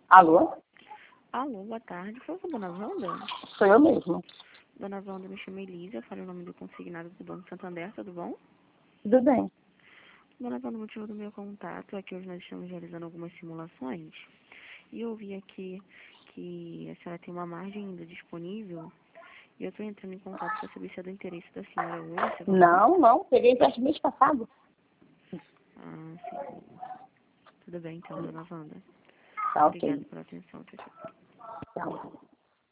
Alô? Alô, boa tarde. Foi com a dona Wanda? Sou eu mesmo. Dona Wanda, me chamo Elisa, falo o nome do consignado do Banco Santander, tudo bom? Tudo bem. Dona Wanda, o motivo do meu contato é que hoje nós estamos realizando algumas simulações e eu vi aqui que a senhora tem uma margem ainda disponível e eu estou entrando em contato para saber se é do interesse da senhora hoje. Esse valor. Não, peguei empréstimo mês passado. Ah, sim. Tudo bem então, dona Wanda. Tá ok. Obrigada pela atenção. Tchau, tchau. Tchau.